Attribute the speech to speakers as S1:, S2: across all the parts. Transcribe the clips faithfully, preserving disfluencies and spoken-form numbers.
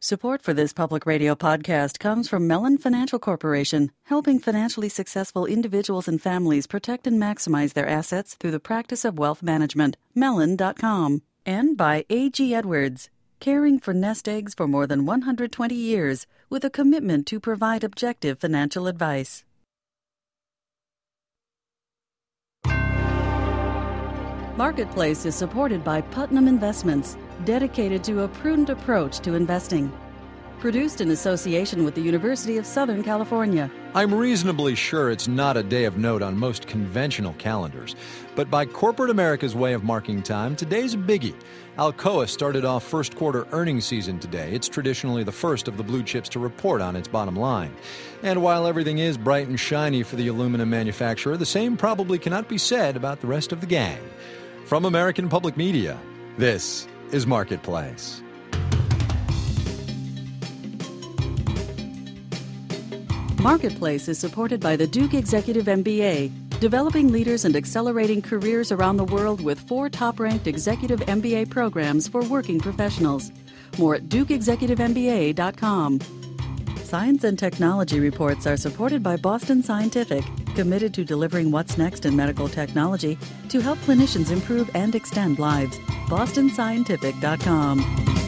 S1: Support for this public radio podcast comes from Mellon Financial Corporation, helping financially successful individuals and families protect and maximize their assets through the practice of wealth management. Mellon dot com. And by A G Edwards, caring for nest eggs for more than one hundred twenty years with a commitment to provide objective financial advice. Marketplace is supported by Putnam Investments, dedicated to a prudent approach to investing. Produced in association with the University of Southern California.
S2: I'm reasonably sure it's not a day of note on most conventional calendars, but by corporate America's way of marking time, today's a biggie. Alcoa started off first quarter earnings season today. It's traditionally the first of the blue chips to report on its bottom line. And while everything is bright and shiny for the aluminum manufacturer, the same probably cannot be said about the rest of the gang. From American Public Media, this is Marketplace.
S1: Marketplace is supported by the Duke Executive M B A, developing leaders and accelerating careers around the world with four top-ranked executive M B A programs for working professionals. More at duke executive m b a dot com. Science and technology reports are supported by Boston Scientific, committed to delivering what's next in medical technology to help clinicians improve and extend lives. boston scientific dot com.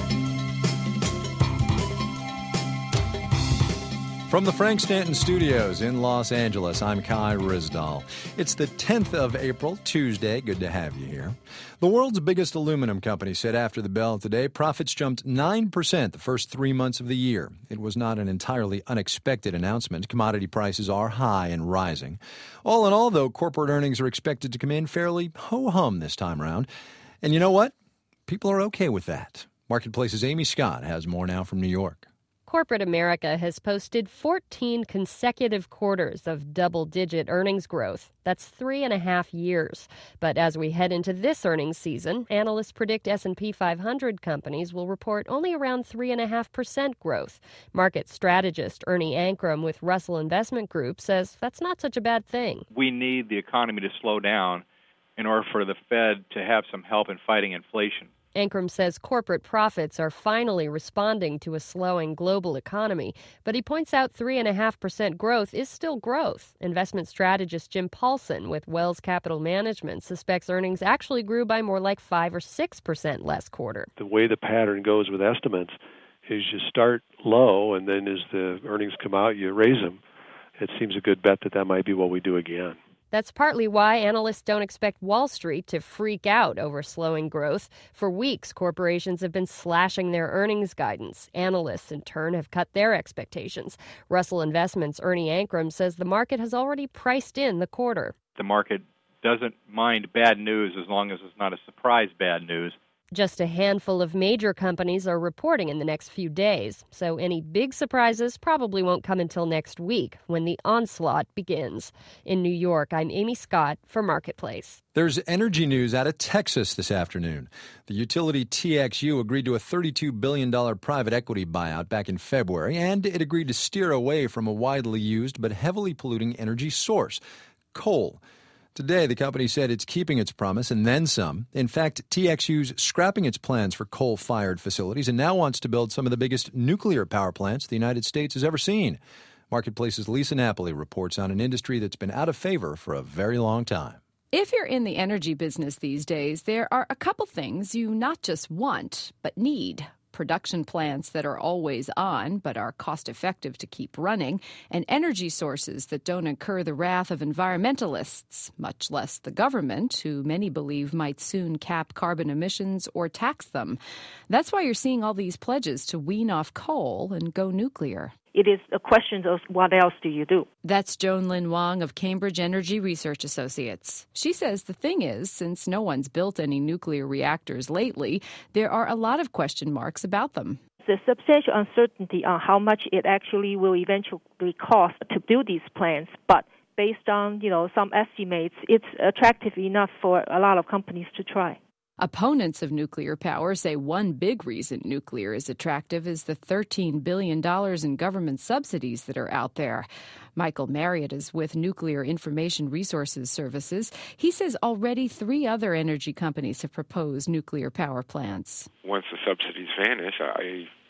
S2: From the Frank Stanton Studios in Los Angeles, I'm Kai Ryssdal. It's the tenth of April, Tuesday. Good to have you here. The world's biggest aluminum company said after the bell today profits jumped nine percent the first three months of the year. It was not an entirely unexpected announcement. Commodity prices are high and rising. All in all, though, corporate earnings are expected to come in fairly ho-hum this time around. And you know what? People are okay with that. Marketplace's Amy Scott has more now from New York.
S3: Corporate America has posted fourteen consecutive quarters of double-digit earnings growth. That's three and a half years. But as we head into this earnings season, analysts predict S and P five hundred companies will report only around three and a half percent growth. Market strategist Ernie Ankrum with Russell Investment Group says that's not such a bad thing.
S4: We need the economy to slow down in order for the Fed to have some help in fighting inflation.
S3: Ankrum says corporate profits are finally responding to a slowing global economy, but he points out three point five percent growth is still growth. Investment strategist Jim Paulson with Wells Capital Management suspects earnings actually grew by more like five or six percent last quarter.
S5: The way the pattern goes with estimates is you start low, and then as the earnings come out, you raise them. It seems a good bet that that might be what we do again.
S3: That's partly why analysts don't expect Wall Street to freak out over slowing growth. For weeks, corporations have been slashing their earnings guidance. Analysts, in turn, have cut their expectations. Russell Investments' Ernie Ankrum says the market has already priced in the quarter.
S4: The market doesn't mind bad news as long as it's not a surprise bad news.
S3: Just a handful of major companies are reporting in the next few days, so any big surprises probably won't come until next week when the onslaught begins. In New York, I'm Amy Scott for Marketplace.
S2: There's energy news out of Texas this afternoon. The utility T X U agreed to a thirty-two billion dollars private equity buyout back in February, and it agreed to steer away from a widely used but heavily polluting energy source, coal. Today, the company said it's keeping its promise and then some. In fact, T X U's scrapping its plans for coal-fired facilities and now wants to build some of the biggest nuclear power plants the United States has ever seen. Marketplace's Lisa Napoli reports on an industry that's been out of favor for a very long time.
S6: If you're in the energy business these days, there are a couple things you not just want, but need. Production plants that are always on but are cost-effective to keep running, and energy sources that don't incur the wrath of environmentalists, much less the government, who many believe might soon cap carbon emissions or tax them. That's why you're seeing all these pledges to wean off coal and go nuclear.
S7: It is a question of what else do you do?
S6: That's Joan Lynn Wong of Cambridge Energy Research Associates. She says the thing is, since no one's built any nuclear reactors lately, there are a lot of question marks about them.
S7: There's substantial uncertainty on how much it actually will eventually cost to build these plants, but based on, you know, some estimates, it's attractive enough for a lot of companies to try.
S6: Opponents of nuclear power say one big reason nuclear is attractive is the thirteen billion dollars in government subsidies that are out there. Michael Marriott is with Nuclear Information Resources Services. He says already three other energy companies have proposed nuclear power plants.
S8: Once the subsidies vanish, I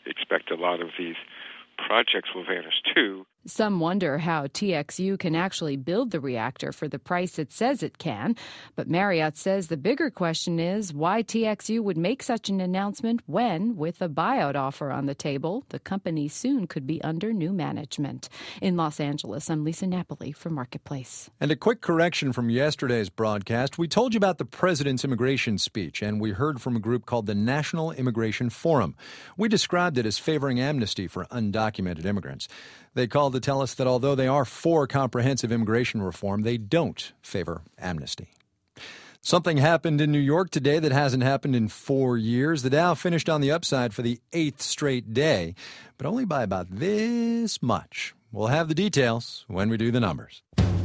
S8: expect a lot of these projects will vanish too.
S6: Some wonder how T X U can actually build the reactor for the price it says it can. But Marriott says the bigger question is why T X U would make such an announcement when, with a buyout offer on the table, the company soon could be under new management. In Los Angeles, I'm Lisa Napoli for Marketplace.
S2: And a quick correction from yesterday's broadcast. We told you about the president's immigration speech, and we heard from a group called the National Immigration Forum. We described it as favoring amnesty for undocumented immigrants. They called to tell us that although they are for comprehensive immigration reform, they don't favor amnesty. Something happened in New York today that hasn't happened in four years. The Dow finished on the upside for the eighth straight day, but only by about this much. We'll have the details when we do the numbers.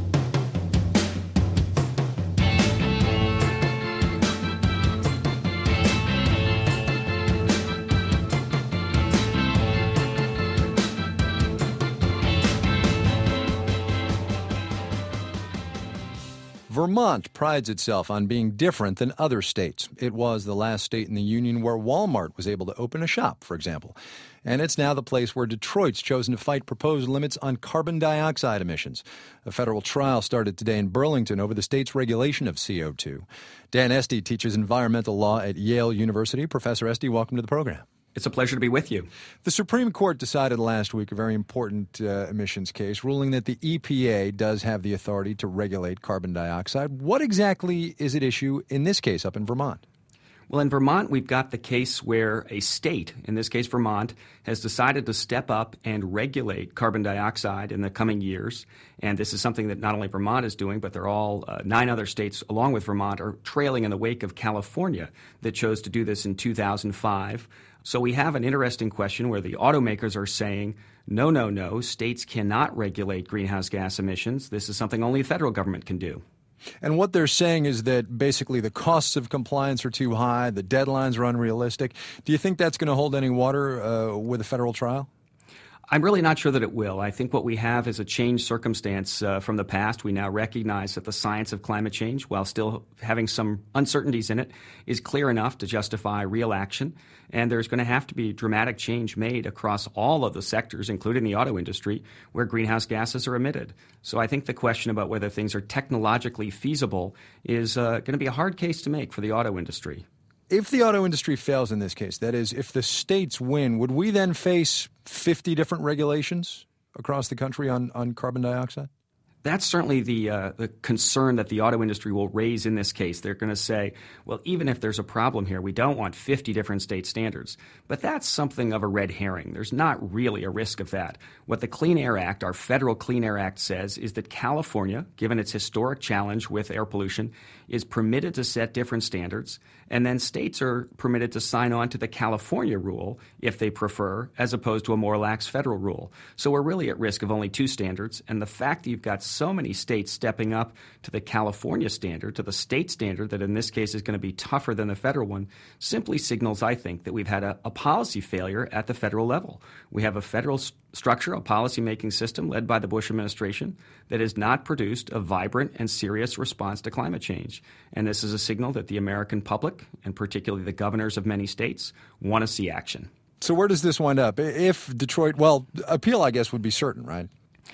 S2: Vermont prides itself on being different than other states. It was the last state in the union where Walmart was able to open a shop, for example. And it's now the place where Detroit's chosen to fight proposed limits on carbon dioxide emissions. A federal trial started today in Burlington over the state's regulation of C O two. Dan Esty teaches environmental law at Yale University. Professor Esty, welcome to the program.
S9: It's a pleasure to be with you.
S2: The Supreme Court decided last week a very important uh, emissions case, ruling that the E P A does have the authority to regulate carbon dioxide. What exactly is at issue in this case up in Vermont?
S9: Well, in Vermont, we've got the case where a state, in this case Vermont, has decided to step up and regulate carbon dioxide in the coming years. And this is something that not only Vermont is doing, but they're all uh, nine other states, along with Vermont, are trailing in the wake of California that chose to do this in two thousand five. So we have an interesting question where the automakers are saying, no, no, no, states cannot regulate greenhouse gas emissions. This is something only the federal government can do.
S2: And what they're saying is that basically the costs of compliance are too high, the deadlines are unrealistic. Do you think that's going to hold any water uh, with a federal trial?
S9: I'm really not sure that it will. I think what we have is a changed circumstance uh, from the past. We now recognize that the science of climate change, while still having some uncertainties in it, is clear enough to justify real action. And there's going to have to be dramatic change made across all of the sectors, including the auto industry, where greenhouse gases are emitted. So I think the question about whether things are technologically feasible is uh, going to be a hard case to make for the auto industry.
S2: If the auto industry fails in this case, that is, if the states win, would we then face fifty different regulations across the country on, on carbon dioxide?
S9: That's certainly the uh, the concern that the auto industry will raise in this case. They're going to say, well, even if there's a problem here, we don't want fifty different state standards. But that's something of a red herring. There's not really a risk of that. What the Clean Air Act, our federal Clean Air Act, says is that California, given its historic challenge with air pollution, is permitted to set different standards, and then states are permitted to sign on to the California rule if they prefer, as opposed to a more lax federal rule. So we're really at risk of only two standards, and the fact that you've got so many states stepping up to the California standard, to the state standard that in this case is going to be tougher than the federal one, simply signals, I think, that we've had a, a policy failure at the federal level. We have a federal st- structure, a policy-making system led by the Bush administration that has not produced a vibrant and serious response to climate change. And this is a signal that the American public, and particularly the governors of many states, want to see action.
S2: So where does this wind up? If Detroit, well, appeal, I guess, would be certain, right?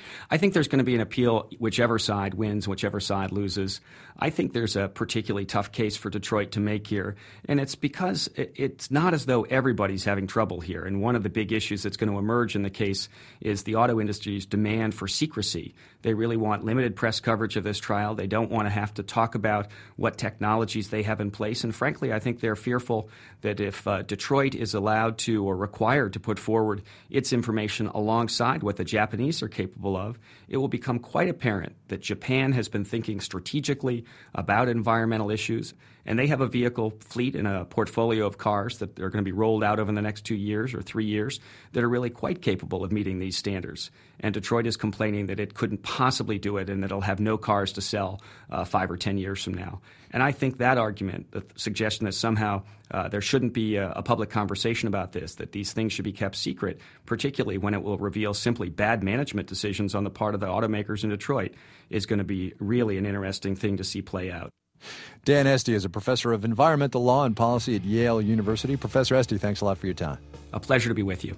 S9: I think there's going to be an appeal whichever side wins, whichever side loses. I think there's a particularly tough case for Detroit to make here, and it's because it's not as though everybody's having trouble here. And one of the big issues that's going to emerge in the case is the auto industry's demand for secrecy. They really want limited press coverage of this trial. They don't want to have to talk about what technologies they have in place. And frankly, I think they're fearful that if uh, Detroit is allowed to or required to put forward its information alongside what the Japanese are capable of, it will become quite apparent that Japan has been thinking strategically about environmental issues, and they have a vehicle fleet and a portfolio of cars that are going to be rolled out over the next two years or three years that are really quite capable of meeting these standards. And Detroit is complaining that it couldn't possibly do it and that it'll have no cars to sell uh, five or ten years from now. And I think that argument, the suggestion that somehow uh, there shouldn't be a, a public conversation about this, that these things should be kept secret, particularly when it will reveal simply bad management decisions on the part of the automakers in Detroit, is going to be really an interesting thing to see play out.
S2: Dan Esty is a professor of environmental law and policy at Yale University. Professor Esty, thanks a lot for your time.
S9: A pleasure to be with you.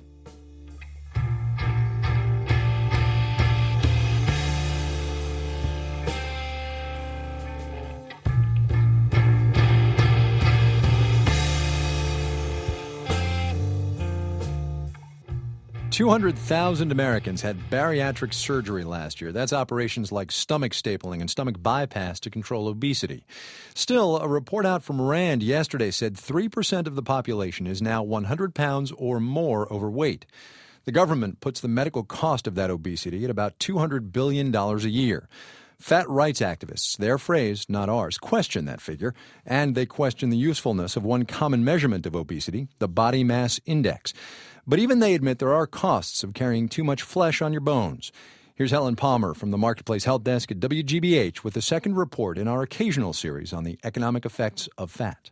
S2: two hundred thousand Americans had bariatric surgery last year. That's operations like stomach stapling and stomach bypass to control obesity. Still, a report out from RAND yesterday said three percent of the population is now one hundred pounds or more overweight. The government puts the medical cost of that obesity at about two hundred billion dollars a year. Fat rights activists, their phrase, not ours, question that figure, and they question the usefulness of one common measurement of obesity, the body mass index. But even they admit there are costs of carrying too much flesh on your bones. Here's Helen Palmer from the Marketplace Health Desk at W G B H with the second report in our occasional series on the economic effects of fat.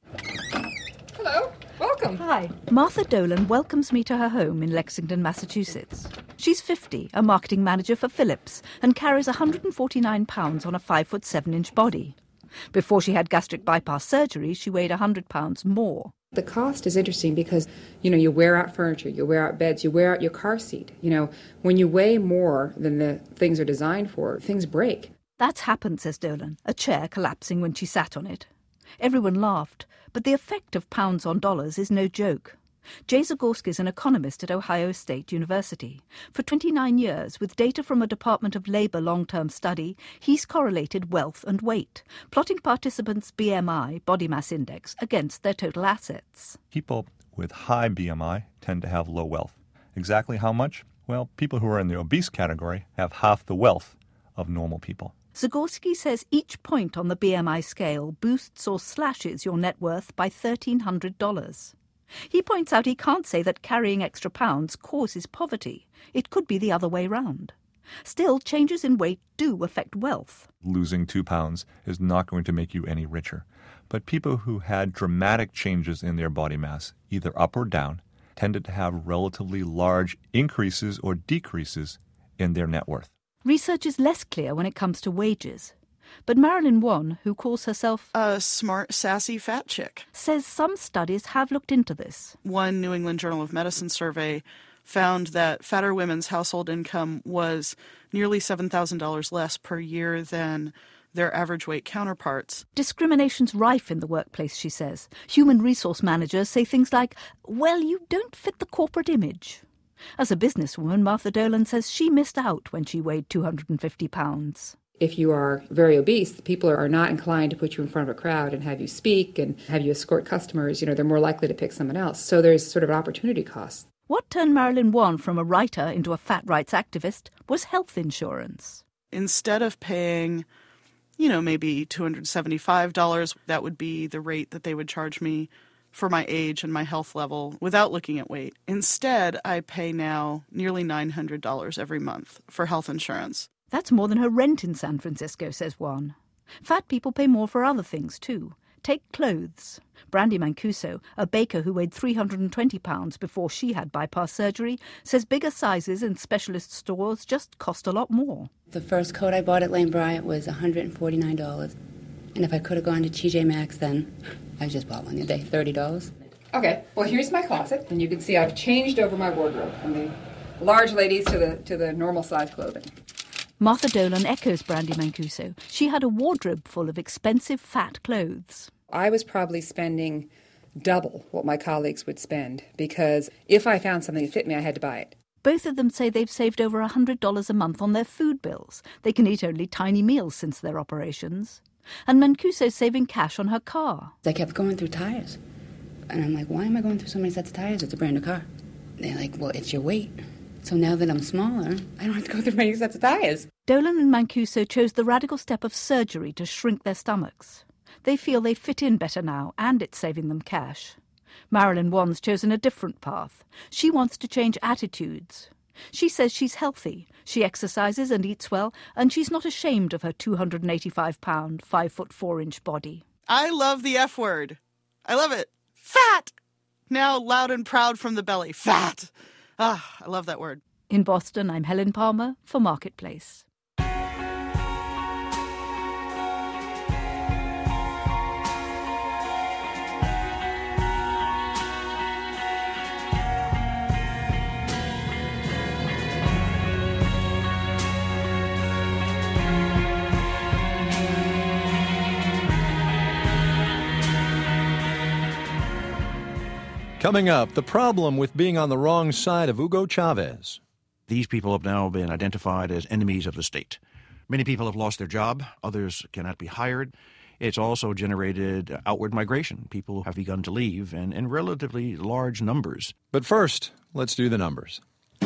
S10: Hello. Welcome.
S11: Hi. Martha Dolan welcomes me to her home in Lexington, Massachusetts. She's fifty, a marketing manager for Philips, and carries one hundred forty-nine pounds on a five foot seven inch body. Before she had gastric bypass surgery, she weighed one hundred pounds more.
S10: The cost is interesting because, you know, you wear out furniture, you wear out beds, you wear out your car seat. You know, when you weigh more than the things are designed for, things break.
S11: That's happened, says Dolan, a chair collapsing when she sat on it. Everyone laughed, but the effect of pounds on dollars is no joke. Jay Zagorski is an economist at Ohio State University. For twenty-nine years, with data from a Department of Labor long-term study, he's correlated wealth and weight, plotting participants' B M I, body mass index, against their total assets.
S12: People with high B M I tend to have low wealth. Exactly how much? Well, people who are in the obese category have half the wealth of normal people.
S11: Zagorski says each point on the B M I scale boosts or slashes your net worth by one thousand three hundred dollars. He points out he can't say that carrying extra pounds causes poverty. It could be the other way round. Still, changes in weight do affect wealth.
S12: Losing two pounds is not going to make you any richer. But people who had dramatic changes in their body mass, either up or down, tended to have relatively large increases or decreases in their net worth.
S11: Research is less clear when it comes to wages. But Marilyn Won, who calls herself
S13: a smart, sassy fat chick,
S11: says some studies have looked into this.
S13: One New England Journal of Medicine survey found that fatter women's household income was nearly seven thousand dollars less per year than their average weight counterparts.
S11: Discrimination's rife in the workplace, she says. Human resource managers say things like, well, you don't fit the corporate image. As a businesswoman, Martha Dolan says she missed out when she weighed two hundred fifty pounds.
S10: If you are very obese, people are not inclined to put you in front of a crowd and have you speak and have you escort customers. You know, they're more likely to pick someone else. So there's sort of an opportunity cost.
S11: What turned Marilyn Won from a writer into a fat rights activist was health insurance.
S13: Instead of paying, you know, maybe two hundred seventy-five dollars, that would be the rate that they would charge me for my age and my health level without looking at weight. Instead, I pay now nearly nine hundred dollars every month for health insurance.
S11: That's more than her rent in San Francisco, says Juan. Fat people pay more for other things, too. Take clothes. Brandy Mancuso, a baker who weighed three hundred twenty pounds before she had bypass surgery, says bigger sizes in specialist stores just cost a lot more.
S14: The first coat I bought at Lane Bryant was one hundred forty-nine dollars. And if I could have gone to T J Maxx then, I just bought one the other day, thirty dollars.
S10: Okay, well, here's my closet, and you can see I've changed over my wardrobe from the large ladies to the to the normal size clothing.
S11: Martha Dolan echoes Brandy Mancuso. She had a wardrobe full of expensive fat clothes.
S10: I was probably spending double what my colleagues would spend because if I found something that fit me, I had to buy it.
S11: Both of them say they've saved over one hundred dollars a month on their food bills. They can eat only tiny meals since their operations. And Mancuso's saving cash on her car.
S14: I kept going through tires. And I'm like, why am I going through so many sets of tires? It's a brand new car. They're like, well, it's your weight. So now that I'm smaller, I don't have to go through many sets of tires.
S11: Dolan and Mancuso chose the radical step of surgery to shrink their stomachs. They feel they fit in better now, and it's saving them cash. Marilyn Won's chosen a different path. She wants to change attitudes. She says she's healthy, she exercises and eats well, and she's not ashamed of her two hundred eighty-five pound, five foot four inch body.
S13: I love the F word. I love it. Fat! Now loud and proud from the belly. Fat! Ah, I love that word.
S11: In Boston, I'm Helen Palmer for Marketplace.
S2: Coming up, the problem with being on the wrong side of Hugo Chavez.
S15: These people have now been identified as enemies of the state. Many people have lost their job. Others cannot be hired. It's also generated outward migration. People have begun to leave, and in relatively large numbers.
S2: But first, let's do the numbers.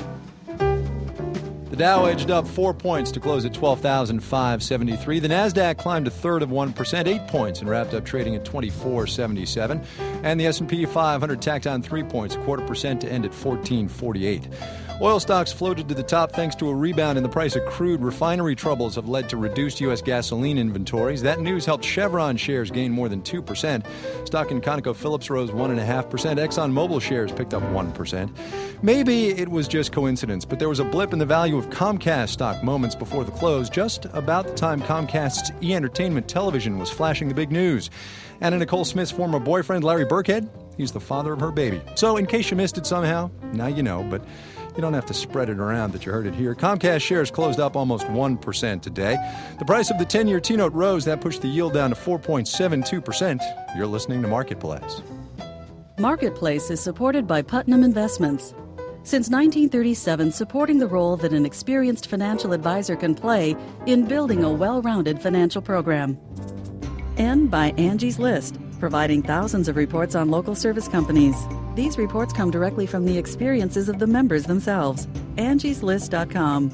S2: The Dow edged up four points to close at twelve thousand five hundred seventy-three. The Nasdaq climbed a third of one percent, eight points, and wrapped up trading at twenty-four seventy-seven. And the S and P five hundred tacked on three points, a quarter percent, to end at fourteen forty-eight. Oil stocks floated to the top thanks to a rebound in the price of crude. Refinery troubles have led to reduced U S gasoline inventories. That news helped Chevron shares gain more than two percent. Stock in ConocoPhillips rose one point five percent. ExxonMobil shares picked up one percent. Maybe it was just coincidence, but there was a blip in the value of Comcast stock moments before the close, just about the time Comcast's E! Entertainment Television was flashing the big news. Anna Nicole Smith's former boyfriend, Larry Burkhead, he's the father of her baby. So in case you missed it somehow, now you know, but you don't have to spread it around that you heard it here. Comcast shares closed up almost one percent today. The price of the ten-year T-note rose. That pushed the yield down to four point seven two percent. You're listening to Marketplace.
S1: Marketplace is supported by Putnam Investments. Since nineteen thirty-seven, supporting the role that an experienced financial advisor can play in building a well-rounded financial program. And by Angie's List, providing thousands of reports on local service companies. These reports come directly from the experiences of the members themselves. Angie's List dot com.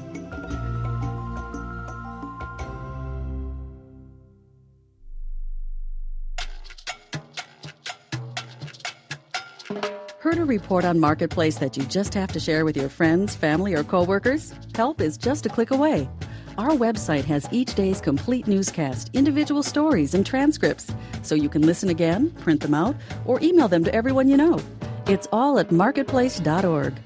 S1: Heard a report on Marketplace that you just have to share with your friends, family, or coworkers? Help is just a click away. Our website has each day's complete newscast, individual stories, and transcripts, so you can listen again, print them out, or email them to everyone you know. It's all at marketplace dot org.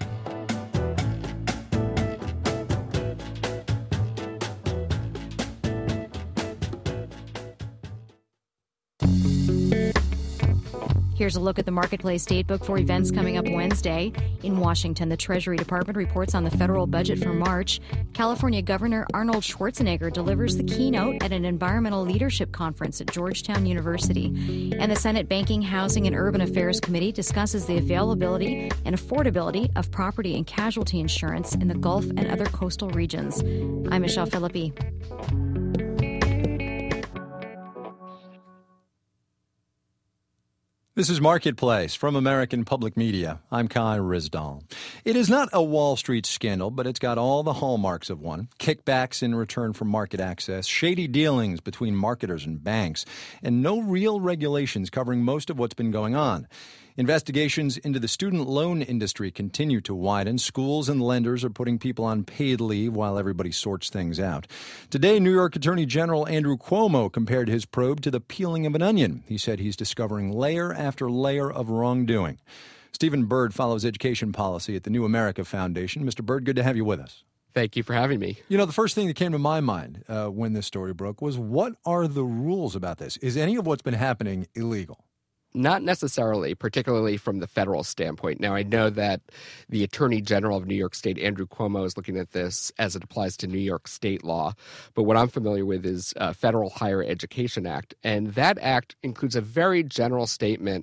S16: Here's a look at the Marketplace Datebook for events coming up Wednesday. In Washington, the Treasury Department reports on the federal budget for March. California Governor Arnold Schwarzenegger delivers the keynote at an environmental leadership conference at Georgetown University. And the Senate Banking, Housing, and Urban Affairs Committee discusses the availability and affordability of property and casualty insurance in the Gulf and other coastal regions. I'm Michelle Philippi.
S2: This is Marketplace from American Public Media. I'm Kai Ryssdal. It is not a Wall Street scandal, but it's got all the hallmarks of one. Kickbacks in return for market access, shady dealings between marketers and banks, and no real regulations covering most of what's been going on. Investigations into the student loan industry continue to widen. Schools and lenders are putting people on paid leave while everybody sorts things out. Today, New York Attorney General Andrew Cuomo compared his probe to the peeling of an onion. He said he's discovering layer after layer of wrongdoing. Stephen Bird follows education policy at the New America Foundation. Mister Bird, good to have you with us.
S17: Thank you for having me.
S2: You know, the first thing that came to my mind uh, when this story broke was, what are the rules about this? Is any of what's been happening illegal?
S17: Not necessarily, particularly from the federal standpoint. Now, I know that the Attorney General of New York State, Andrew Cuomo, is looking at this as it applies to New York State law. But what I'm familiar with is uh, Federal Higher Education Act. And that act includes a very general statement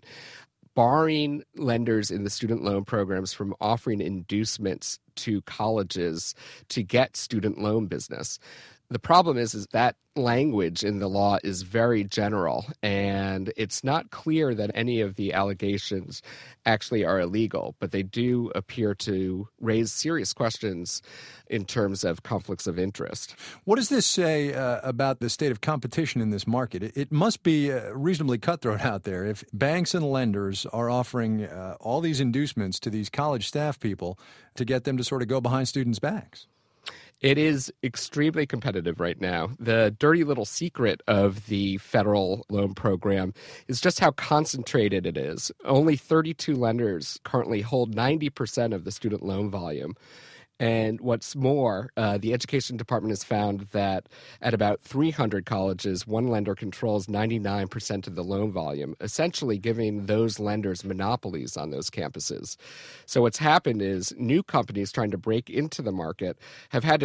S17: barring lenders in the student loan programs from offering inducements to colleges to get student loan business. The problem is, is that language in the law is very general, and it's not clear that any of the allegations actually are illegal, but they do appear to raise serious questions in terms of conflicts of interest.
S2: What does this say uh, about the state of competition in this market? It, it must be uh, reasonably cutthroat out there if banks and lenders are offering uh, all these inducements to these college staff people to get them to sort of go behind students' backs.
S17: It is extremely competitive right now. The dirty little secret of the federal loan program is just how concentrated it is. Only thirty-two lenders currently hold ninety percent of the student loan volume. And what's more, uh, the Education Department has found that at about three hundred colleges, one lender controls ninety-nine percent of the loan volume, essentially giving those lenders monopolies on those campuses. So what's happened is new companies trying to break into the market have had to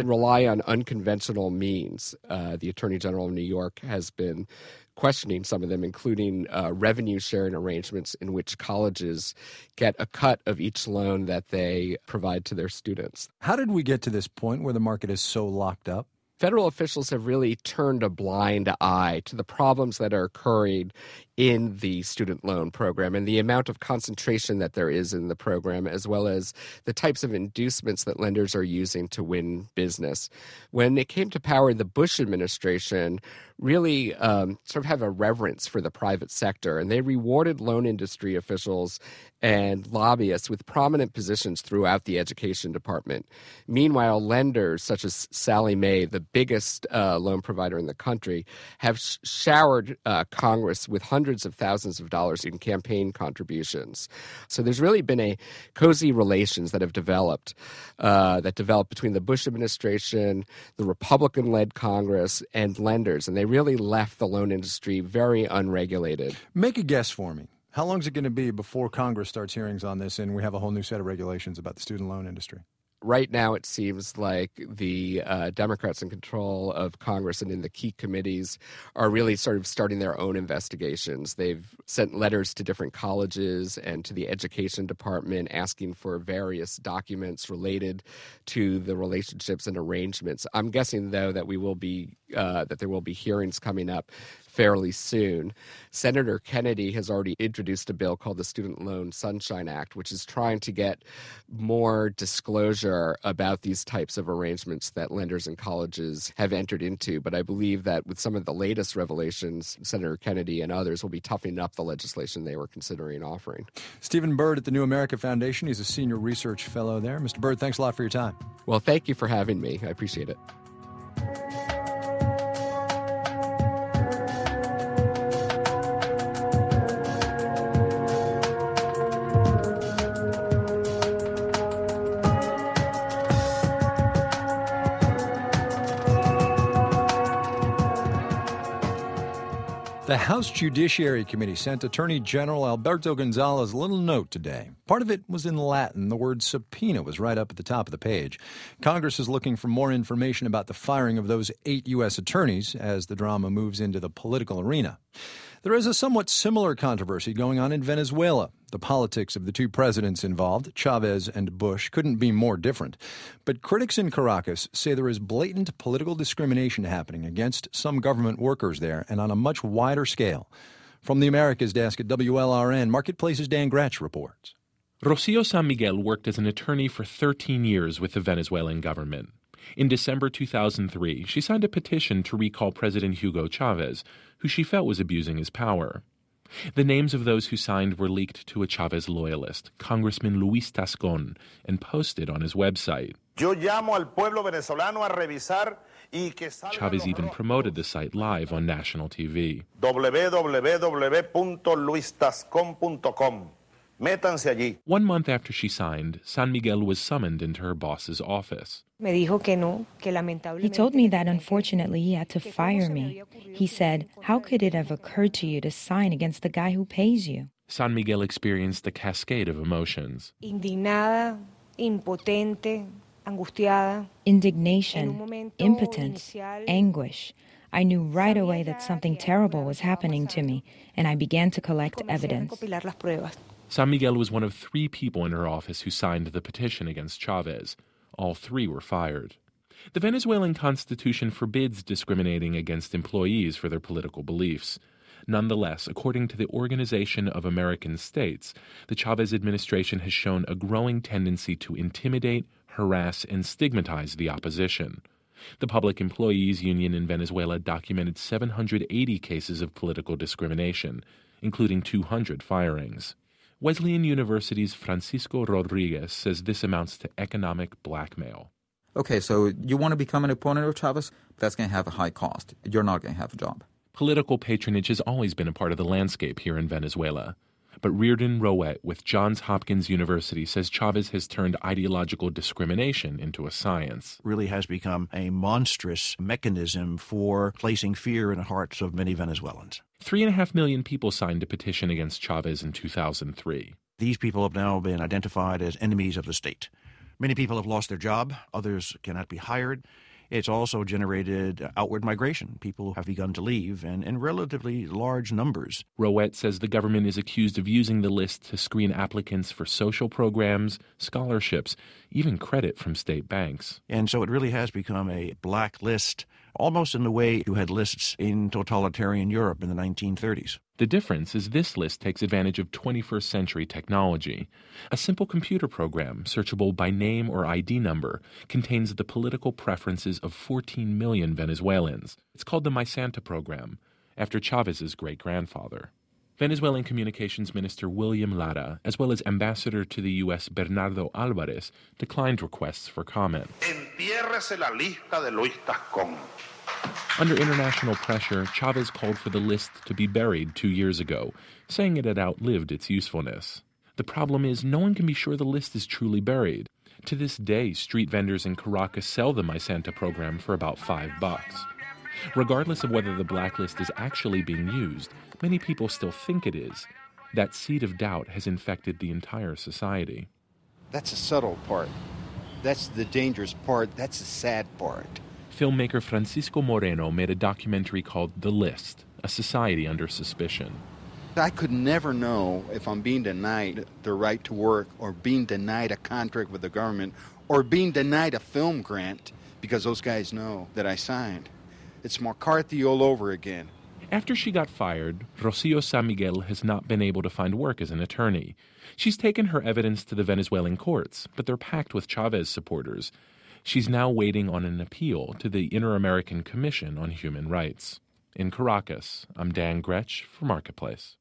S17: been rely on unconventional means. Uh, the Attorney General of New York has been questioning some of them, including uh, revenue sharing arrangements in which colleges get a cut of each loan that they provide to their students.
S2: How did we get to this point where the market is so locked up?
S17: Federal officials have really turned a blind eye to the problems that are occurring in the student loan program and the amount of concentration that there is in the program, as well as the types of inducements that lenders are using to win business. When it came to power, the Bush administration really um, sort of have a reverence for the private sector, and they rewarded loan industry officials and lobbyists with prominent positions throughout the education department. Meanwhile, lenders such as Sallie Mae, the biggest uh, loan provider in the country, have sh- showered uh, Congress with hundreds of thousands of dollars in campaign contributions. So there's really been a cozy relations that have developed, uh, that developed between the Bush administration, the Republican-led Congress, and lenders, and they really left the loan industry very unregulated.
S2: Make a guess for me. How long is it going to be before Congress starts hearings on this and we have a whole new set of regulations about the student loan industry?
S17: Right now, it seems like the uh, Democrats in control of Congress and in the key committees are really sort of starting their own investigations. They've sent letters to different colleges and to the education department asking for various documents related to the relationships and arrangements. I'm guessing, though, that we will be uh, that there will be hearings coming up fairly soon. Senator Kennedy has already introduced a bill called the Student Loan Sunshine Act, which is trying to get more disclosure about these types of arrangements that lenders and colleges have entered into. But I believe that with some of the latest revelations, Senator Kennedy and others will be toughening up the legislation they were considering offering.
S2: Stephen Bird at the New America Foundation. He's a senior research fellow there. Mister Bird, thanks a lot for your time.
S17: Well, thank you for having me. I appreciate it.
S2: The House Judiciary Committee sent Attorney General Alberto Gonzales a little note today. Part of it was in Latin. The word subpoena was right up at the top of the page. Congress is looking for more information about the firing of those eight U S attorneys as the drama moves into the political arena. There is a somewhat similar controversy going on in Venezuela. The politics of the two presidents involved, Chavez and Bush, couldn't be more different. But critics in Caracas say there is blatant political discrimination happening against some government workers there and on a much wider scale. From the Americas desk at W L R N, Marketplace's Dan Gratch reports.
S18: Rocio San Miguel worked as an attorney for thirteen years with the Venezuelan government. In December two thousand three, she signed a petition to recall President Hugo Chavez, who she felt was abusing his power. The names of those who signed were leaked to a Chavez loyalist, Congressman Luis Tascon, and posted on his website.
S19: Yo llamo al pueblo venezolano a revisar y que salgan
S18: Chavez even promoted the site live on national T V.
S19: w w w punto luis tascon punto com. Métanse allí.
S18: One month after she signed, San Miguel was summoned into her boss's office.
S20: He told me that unfortunately he had to fire me. He said, "How could it have occurred to you to sign against the guy who pays you?"
S18: San Miguel experienced a cascade of emotions.
S20: Indignada, impotente, angustiada. Indignation, impotence, anguish. I knew right away that something terrible was happening to me, and I began to collect evidence.
S18: San Miguel was one of three people in her office who signed the petition against Chavez. All three were fired. The Venezuelan constitution forbids discriminating against employees for their political beliefs. Nonetheless, according to the Organization of American States, the Chavez administration has shown a growing tendency to intimidate, harass, and stigmatize the opposition. The Public Employees Union in Venezuela documented seven hundred eighty cases of political discrimination, including two hundred firings. Wesleyan University's Francisco Rodriguez says this amounts to economic blackmail.
S21: Okay, so you want to become an opponent of Chavez? That's going to have a high cost. You're not going to have a job.
S18: Political patronage has always been a part of the landscape here in Venezuela. But Reardon Rowett with Johns Hopkins University says Chavez has turned ideological discrimination into a science.
S15: Really has become a monstrous mechanism for placing fear in the hearts of many Venezuelans.
S18: Three and a half million people signed a petition against Chavez in two thousand three.
S15: These people have now been identified as enemies of the state. Many people have lost their job. Others cannot be hired. It's also generated outward migration. People have begun to leave, and in relatively large numbers.
S18: Rowett says the government is accused of using the list to screen applicants for social programs, scholarships, even credit from state banks.
S15: And so it really has become a black list, almost in the way you had lists in totalitarian Europe in the nineteen thirties.
S18: The difference is this list takes advantage of twenty-first century technology. A simple computer program, searchable by name or I D number, contains the political preferences of fourteen million Venezuelans. It's called the My Santa program, after Chavez's great-grandfather. Venezuelan Communications Minister William Lara, as well as Ambassador to the U S Bernardo Alvarez, declined requests for comment.
S19: Entiérrese la lista de Luis Tascón.
S18: Under international pressure, Chavez called for the list to be buried two years ago, saying it had outlived its usefulness. The problem is no one can be sure the list is truly buried. To this day, street vendors in Caracas sell the My Santa program for about five bucks. Regardless of whether the blacklist is actually being used, many people still think it is. That seed of doubt has infected the entire society.
S5: That's a subtle part. That's the dangerous part. That's the sad part.
S18: Filmmaker Francisco Moreno made a documentary called The List, A Society Under Suspicion.
S5: I could never know if I'm being denied the right to work or being denied a contract with the government or being denied a film grant because those guys know that I signed. It's McCarthy all over again.
S18: After she got fired, Rocio San Miguel has not been able to find work as an attorney. She's taken her evidence to the Venezuelan courts, but they're packed with Chavez supporters. She's now waiting on an appeal to the Inter-American Commission on Human Rights. In Caracas, I'm Dan Gretsch for Marketplace.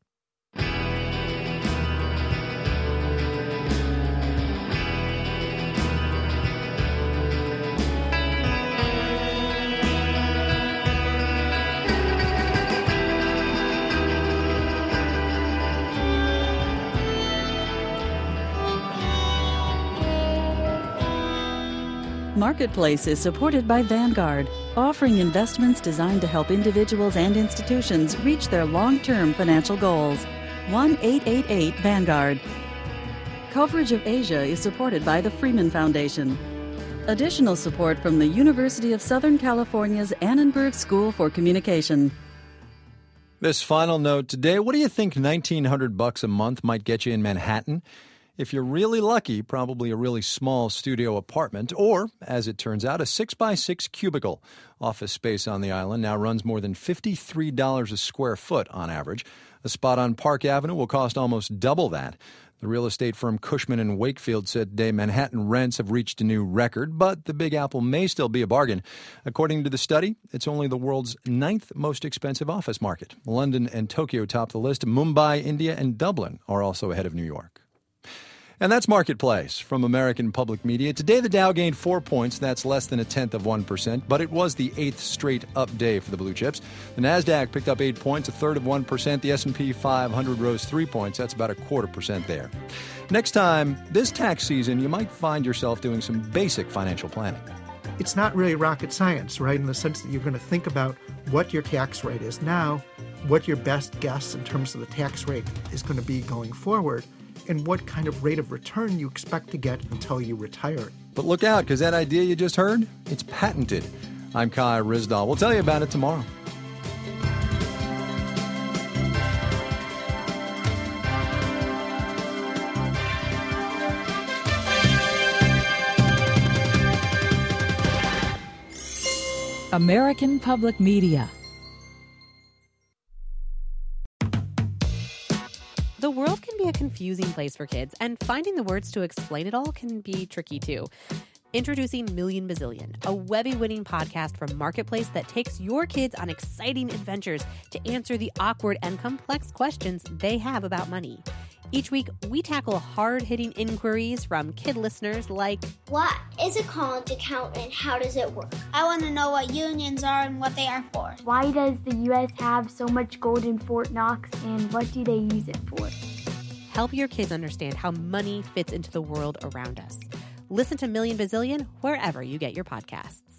S1: Marketplace is supported by Vanguard, offering investments designed to help individuals and institutions reach their long-term financial goals. one eight eight eight Vanguard. Coverage of Asia is supported by the Freeman Foundation. Additional support from the University of Southern California's Annenberg School for Communication.
S2: This final note today, what do you think nineteen hundred bucks a month might get you in Manhattan? If you're really lucky, probably a really small studio apartment, or, as it turns out, a six by six cubicle. Office space on the island now runs more than fifty-three dollars a square foot on average. A spot on Park Avenue will cost almost double that. The real estate firm Cushman and Wakefield said today Manhattan rents have reached a new record, but the Big Apple may still be a bargain. According to the study, it's only the world's ninth most expensive office market. London and Tokyo top the list. Mumbai, India, and Dublin are also ahead of New York. And that's Marketplace from American Public Media. Today, the Dow gained four points. That's less than a tenth of one percent, but it was the eighth straight up day for the blue chips. The Nasdaq picked up eight points, a third of one percent. The S and P five hundred rose three points. That's about a quarter percent there. Next time, this tax season, you might find yourself doing some basic financial planning.
S22: It's not really rocket science, right, in the sense that you're going to think about what your tax rate is now, what your best guess in terms of the tax rate is going to be going forward, and what kind of rate of return you expect to get until you retire.
S2: But look out, because that idea you just heard, it's patented. I'm Kai Ryssdal. We'll tell you about it tomorrow.
S23: American Public Media.
S24: The world can be a confusing place for kids, and finding the words to explain it all can be tricky too. Introducing Million Bazillion, a Webby-winning podcast from Marketplace that takes your kids on exciting adventures to answer the awkward and complex questions they have about money. Each week, we tackle hard-hitting inquiries from kid listeners like,
S25: what is a college account and how does it work? I want to know what unions are and what they are for.
S26: Why does the U S have so much gold in Fort Knox and what do they use it for?
S24: Help your kids understand how money fits into the world around us. Listen to Million Bazillion wherever you get your podcasts.